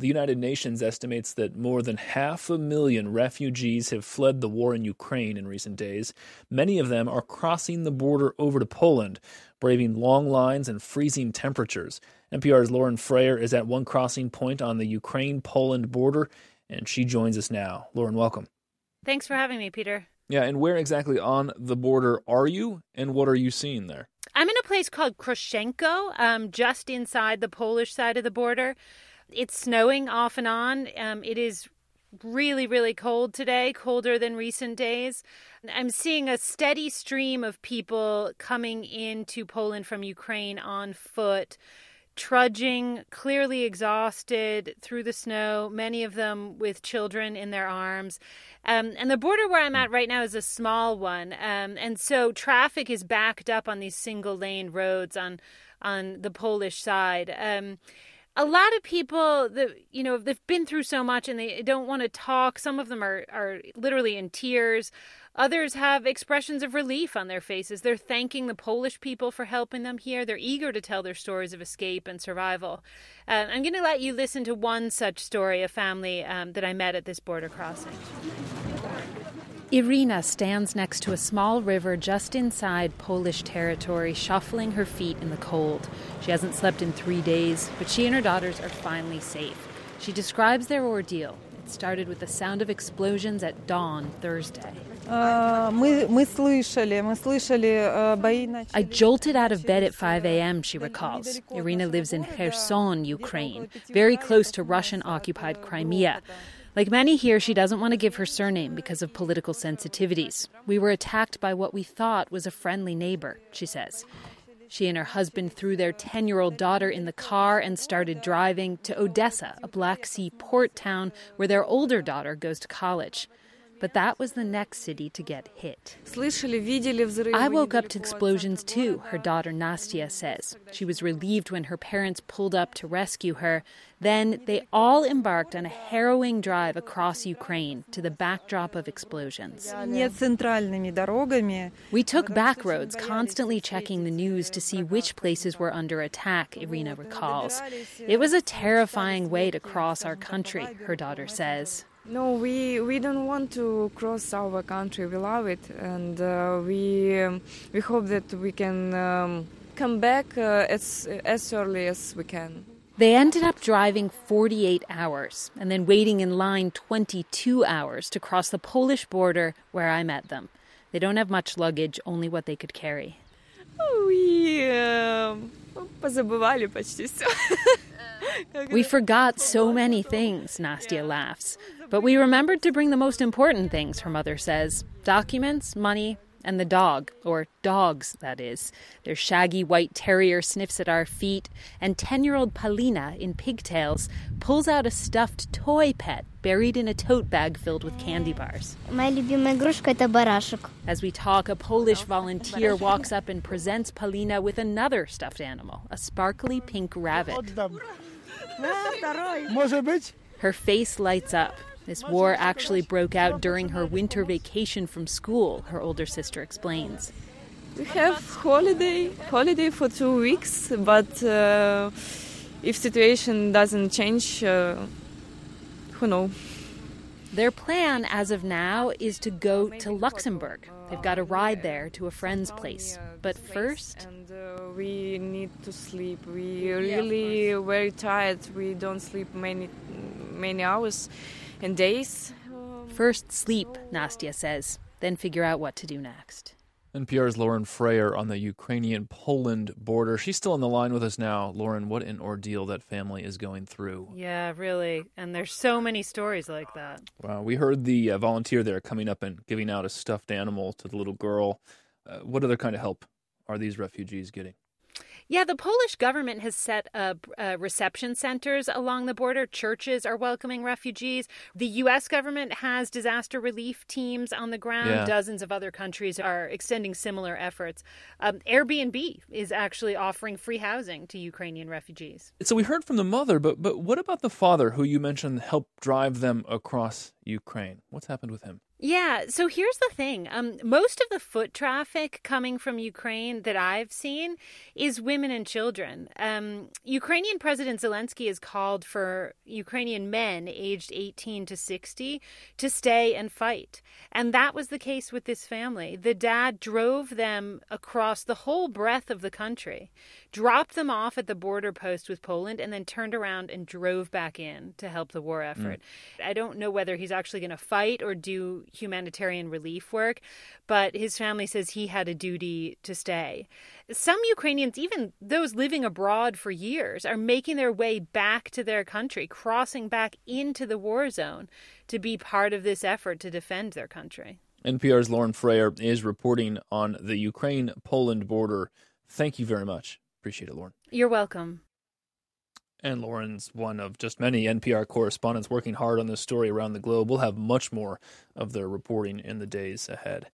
The United Nations estimates that more than 500,000 refugees have fled the war in Ukraine in recent days. Many of them are crossing the border over to Poland, braving long lines and freezing temperatures. NPR's Lauren Frayer is at one crossing point on the Ukraine-Poland border, and she joins us now. Lauren, welcome. Thanks for having me, Peter. Yeah, and where exactly on the border are you, and what are you seeing there? I'm in a place called Kroshenko, just inside the Polish side of the border. It's snowing off and on. It is really, really cold today, colder than recent days. I'm seeing a steady stream of people coming into Poland from Ukraine on foot, trudging, clearly exhausted through the snow, many of them with children in their arms. And the border where I'm at right now is a small one. And so traffic is backed up on these single-lane roads on the Polish side. A lot of people, they've been through so much and they don't want to talk. Some of them are literally in tears. Others have expressions of relief on their faces. They're thanking the Polish people for helping them here. They're eager to tell their stories of escape and survival. I'm going to let you listen to one such story, a family that I met at this border crossing. Irina stands next to a small river just inside Polish territory, shuffling her feet in the cold. She hasn't slept in 3 days, but she and her daughters are finally safe. She describes their ordeal. It started with the sound of explosions at dawn Thursday. I jolted out of bed at 5 a.m., she recalls. Irina lives in Kherson, Ukraine, very close to Russian-occupied Crimea. Like many here, she doesn't want to give her surname because of political sensitivities. We were attacked by what we thought was a friendly neighbor, she says. She and her husband threw their 10-year-old daughter in the car and started driving to Odessa, a Black Sea port town where their older daughter goes to college. But that was the next city to get hit. I woke up to explosions too, her daughter Nastya says. She was relieved when her parents pulled up to rescue her. Then they all embarked on a harrowing drive across Ukraine to the backdrop of explosions. We took back roads, constantly checking the news to see which places were under attack, Irina recalls. It was a terrifying way to cross our country, her daughter says. No, we don't want to cross our country. We love it, and we hope that we can come back as early as we can. They ended up driving 48 hours and then waiting in line 22 hours to cross the Polish border where I met them. They don't have much luggage, only what they could carry. Позабывали почти все. We forgot so many things, Nastya laughs. But we remembered to bring the most important things, her mother says. Documents, money, and the dog. Or dogs, that is. Their shaggy white terrier sniffs at our feet, and 10-year-old Palina, in pigtails, pulls out a stuffed toy pet buried in a tote bag filled with candy bars. Моя любимая игрушка — это барашек. As we talk, a Polish volunteer walks up and presents Palina with another stuffed animal, a sparkly pink rabbit. Her face lights up. This war actually broke out during her winter vacation from school, her older sister explains. We have holiday for 2 weeks, but if situation doesn't change, who knows? Their plan, as of now, is to go to Luxembourg. They've got a ride there to a friend's place. But first... And we need to sleep. We are really very tired. We don't sleep many hours and days. First sleep, Nastya says, then figure out what to do next. NPR's Lauren Frayer on the Ukrainian-Poland border. She's still on the line with us now. Lauren, what an ordeal that family is going through. Yeah, really. And there's so many stories like that. Wow. We heard the volunteer there coming up and giving out a stuffed animal to the little girl. What other kind of help are these refugees getting? Yeah, the Polish government has set up reception centers along the border. Churches are welcoming refugees. The U.S. government has disaster relief teams on the ground. Yeah. Dozens of other countries are extending similar efforts. Airbnb is actually offering free housing to Ukrainian refugees. So we heard from the mother, but what about the father who you mentioned helped drive them across Ukraine? What's happened with him? Yeah, so here's the thing. Most of the foot traffic coming from Ukraine that I've seen is women and children. Ukrainian President Zelensky has called for Ukrainian men aged 18 to 60 to stay and fight. And that was the case with this family. The dad drove them across the whole breadth of the country, dropped them off at the border post with Poland, and then turned around and drove back in to help the war effort. I don't know whether he's actually going to fight or do humanitarian relief work, but his family says he had a duty to stay. Some Ukrainians, even those living abroad for years, are making their way back to their country, crossing back into the war zone to be part of this effort to defend their country. NPR's Lauren Frayer is reporting on the Ukraine-Poland border. Thank you very much. Appreciate it, Lauren. You're welcome. And Lauren's one of just many NPR correspondents working hard on this story around the globe. We'll have much more of their reporting in the days ahead.